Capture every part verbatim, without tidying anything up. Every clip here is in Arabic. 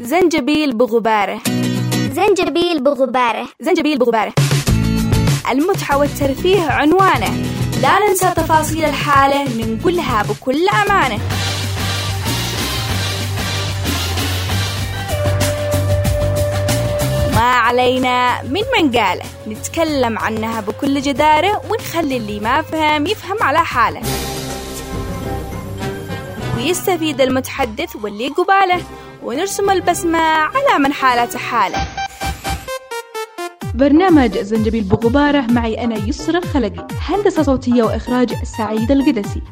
زنجبيل بغباره. زنجبيل بغباره. زنجبيل بغباره. المتعة والترفيه عنوانه، لا ننسى تفاصيل الحالة ننقلها بكل أمانة. ما علينا من منقاله، نتكلم عنها بكل جدارة ونخلي اللي ما فهم يفهم على حاله، ويستفيد المتحدث واللي قباله، ونرسم البسمة على من حالته حاله. برنامج زنجبيل بغبارة معي أنا يسرى الخلقي، هندسة صوتية وإخراج سعيد القدسي.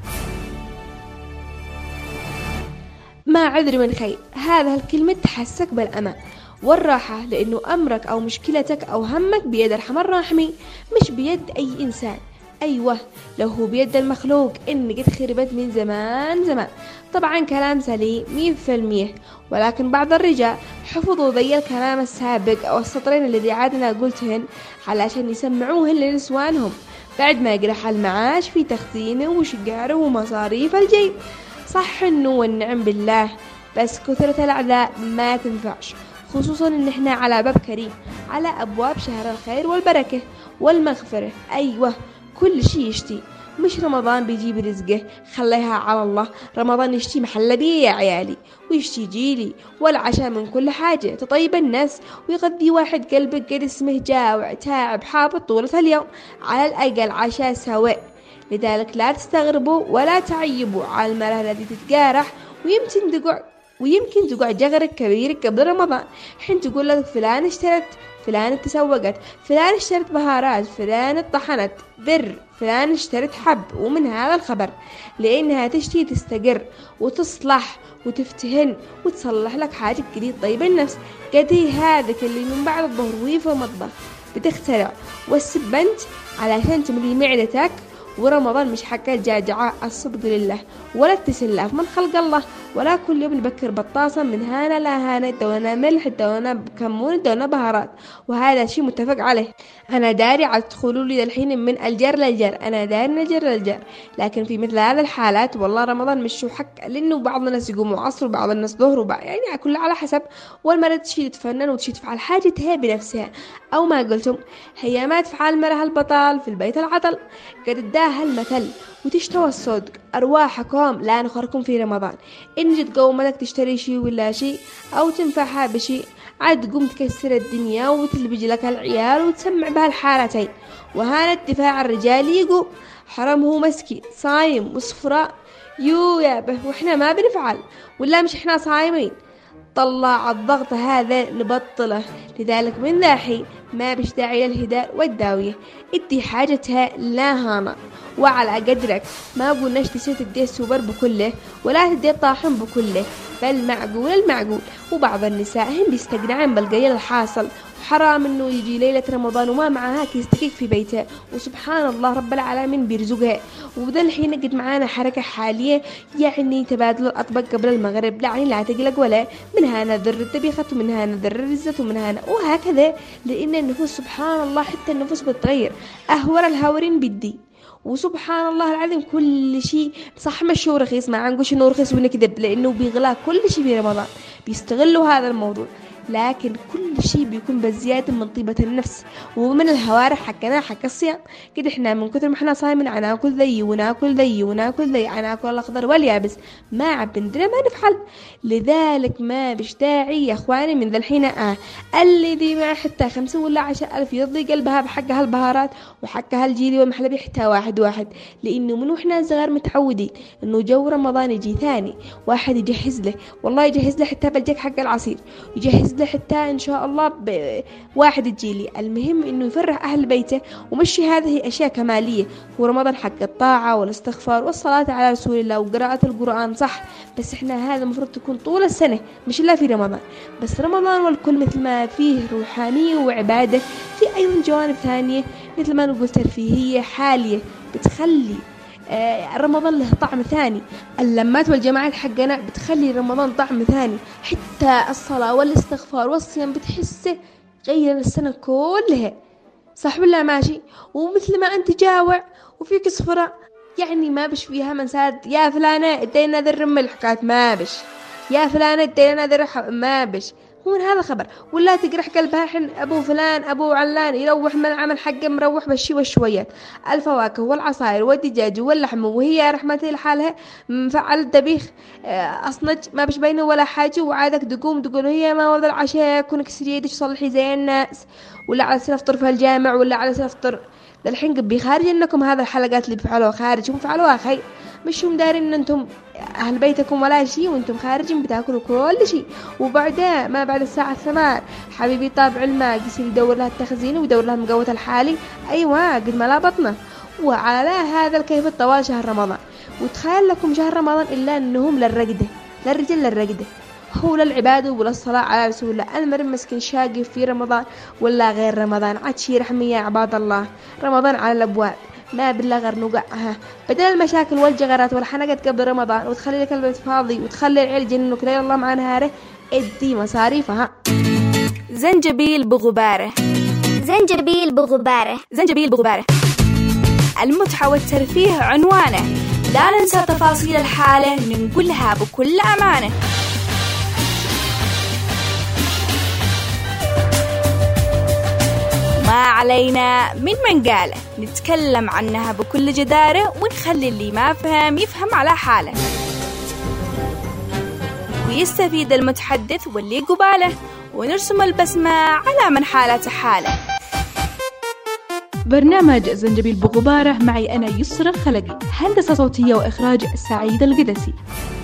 ما عذر من خير، هذا الكلمة تحسك بالأمان والراحة، لأنه أمرك أو مشكلتك أو همك بيد الرحمن الراحمين، مش بيد أي إنسان. أيوة، لو هو بيد المخلوق إن قد خربت من زمان زمان. طبعا كلام سليم مية في المية، ولكن بعض الرجال حفظوا ذي الكلام السابق أو السطرين الذي عادنا قلتهن علشان يسمعوهن لنسوانهم بعد ما يقرح المعاش في تخزينه وشقاره ومصاريف الجيب. صح إنه والنعم بالله، بس كثرة الأعداء ما تنفعش، خصوصا إن إحنا على باب كريم، على أبواب شهر الخير والبركة والمغفرة. أيوة، كل شي يشتي، مش رمضان بيجيب رزقه، خليها على الله. رمضان يشتي محل بيه يا عيالي، ويشتي جيلي والعشاء من كل حاجة تطيب الناس، ويغذي واحد قلبك قد اسمه جاوع تاعب حابط طولة اليوم، على الأقل عشاء سواء. لذلك لا تستغربوا ولا تعيبوا على المرأة التي تتجارح ويمكن تقع ويمكن تقع جغرك كبيرك قبل رمضان، حين تقول لك فلان اشترت، فلان تسوقت، فلان اشترت بهارات، فلان اتطحنت بر، فلان اشترت حب. ومن هذا الخبر لأنها تشتي تستقر وتصلح وتفتهن وتصلح لك حاجة جديد طيب النفس. قد هي هذاك اللي من بعد الظهر وهي في المطبخ بتخترع والسبنت علشان تملي معدتك. ورمضان مش حق الجاجعة، الصدق لله ولا التسلاف من خلق الله، ولا كل يوم نبكر بطاسة من هانا لا هانا، دونا ملح دونا كمون دونا بهارات، وهذا شيء متفق عليه. أنا داري على تدخلوا لي الحين من الجر للجر، أنا داري من الجر للجر، لكن في مثل هذه الحالات والله رمضان مش حق، لأنه بعض الناس يقوموا عصر وبعض الناس ظهر وبعض يعني كل على حسب. والمرأة تشي تتفنن وتشي تفعل حاجتها بنفسها، أو ما قلتم هي ما تفعل مرها البطال في البيت العطل. قد اداها المثل وتشتوى الصدق، أرواحكم لا نخركم في رمضان. إن جد قومتك تشتري شيء ولا شيء أو تنفعها بشيء، عاد تقوم تكسر الدنيا وتلبج لك العيال وتسمع بها الحالتين. وهذا الدفاع الرجالي يقول حرام هو مسكين صايم وصفراء يو يا به، وإحنا ما بنفعل ولا مش إحنا صايمين. طلع الضغط هذا نبطله. لذلك من ذا حين ما بش داعي للهداء والداوية، ادي حاجتها لا هانا وعلى قدرك. ما قلناش تسير تدي السوبر بكله ولا تدي الطاحن بكله، بل معقول المعقول. وبعض النساء هم بيستقنعن بالقليل الحاصل، وحرام انه يجي ليلة رمضان وما معها كيس دقيق في بيتها، وسبحان الله رب العالمين بيرزقها. وبدا الحين قد معانا حركة حالية يعني تبادل الأطباق قبل المغرب، يعني لا تقلق ولا من هنا ذر الطبيخة ومن هنا ذر الرزة ومن هنا وهكذا، لأن النفوس سبحان الله حتى النفوس بتغير. أهور الهاورين بدي، وسبحان الله العظيم كل شيء صح مشي ورخيص، ما عنقوش انه رخيص ونكذب، لانه بيغلا كل شيء في رمضان، بيستغلوا هذا الموضوع. لكن كل شيء بيكون بزيادة من طيبة النفس ومن الهوارح حقنا حق الصيام. كده احنا من كثر ما احنا صايمين ناكل ذي وناكل ذي وناكل ذي، ناكل الاخضر واليابس، ما عب عندنا ما نفعل. لذلك ما بش داعي يا اخواني من ذا الحين اه الذي ما حتى خمسة ولا عشر الف يرضي قلبها بحق هالبهارات وحق هالجيلي والمحلبي حتى واحد واحد، لانه من واحنا صغار متعودين انه جو رمضان يجي ثاني واحد يجهز له، والله يجهز له حتى بالجك حق العصير، يجهز حتى إن شاء الله بواحد الجيلي. المهم إنه يفرح أهل بيته، ومشي هذه أشياء كمالية. ورمضان حق الطاعة والاستغفار والصلاة على رسول الله وقراءة القرآن صح، بس إحنا هذا المفروض تكون طول السنة مش إلا في رمضان. بس رمضان والكل مثل ما فيه روحانية وعبادة، في أيضا جوانب ثانية مثل ما نقول ترفيهية حالية بتخلي رمضان له طعم ثاني. اللمات والجماعات حقنا بتخلي رمضان طعم ثاني، حتى الصلاة والاستغفار والصيام بتحسه غير السنة كلها، صح ولا ماشي؟ ومثل ما أنت جاوع وفيك صفرة، يعني ما بش فيها من ساد يا فلانة ادينا ذر الملح، كانت ما بش يا فلان ادينا ذرح ما بش هو من هذا خبر، ولا تقرح قلبها حن أبو فلان أبو علان يروح من العمل حقه مروح بالشي والشويات، الفواكه والعصائر والدجاج واللحم، وهي رحمتي لحالها مفعل الدبيخ أصنج ما بش بينه ولا حاجة، وعادك تقوم تقول هي ما ورد العشاء كونك سريدش تصلحي زي الناس، ولا على سنة أفطر في الجامع، ولا على سنة أفطر للحين قبي خارج إنكم هذا الحلقات اللي بفعلوها خارج هم فعلوها خير، مش هم دارين إن أنتم أهل بيتكم ولا شيء، وأنتم خارجين بتاكلوا كل شيء، وبعدها ما بعد الساعة الثمان حبيبي طابع الماء يصير يدور لها التخزين ويدور لها مقوة الحالي، أيوة قد ما لا بطنه. وعلى هذا الكيف طوال شهر رمضان، وتخيل لكم شهر رمضان إلا أنهم للرقدة، للرجل للرقدة، هو للعبادة ولا الصلاة على رسول الله. المرء مسكين شاقي في رمضان ولا غير رمضان، عاد شي رحمي يا عباد الله، رمضان على الأبواب ما بالله غير نوقعها، بدل المشاكل والجغرات والحنقات قبل رمضان، وتخلي لك البيت فاضي وتخلي العيل يجننك ليل الله مع نهاره، ادي مصاريفها. زنجبيل بغباره، زنجبيل بغباره، زنجبيل بغباره. المتعة والترفيه عنوانه، لا ننسى تفاصيل الحالة ننقلها بكل أمانة. ما علينا من منقالة، نتكلم عنها بكل جدارة، ونخلي اللي ما فهم يفهم على حاله، ويستفيد المتحدث واللي قباله، ونرسم البسمة على من حالته حاله. برنامج زنجبيل بغباره معي أنا يسرى خلقي، هندسة صوتية وإخراج سعيد القدسي.